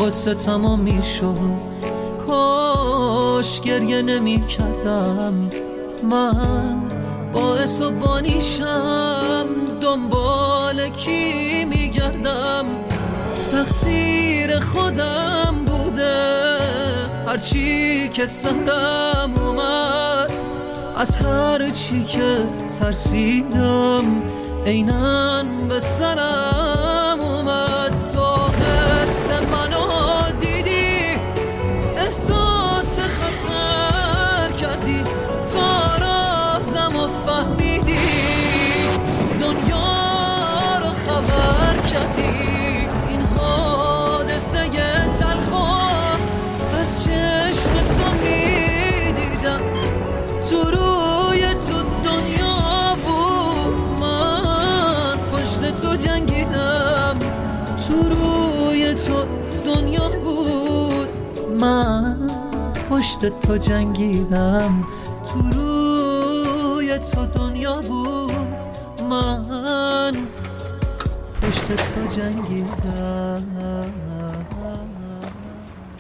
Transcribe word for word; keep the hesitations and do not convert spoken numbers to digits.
قصه تمام میشد، کاش گریه نمی کردم. من باعث و بانیشم، دنبال کی میگردم؟ تقصیر خودم بوده هرچی که سرم اومد، از هر چی که ترسیدم عیناً به سرم اومد. تو حس منو دیدی، احساس خطر کردی، تا رازمو فهمیدی، دنیا رو خبر کردی. این حادثه تلخو از چشم تو میدیدم، تو روی تو دنیا بود، من پشت تو جنگیدم. تو روی تو دنیا بود، من پشت تو جنگیدم. تو روی تو دنیا بود، من پشت تو جنگیدم.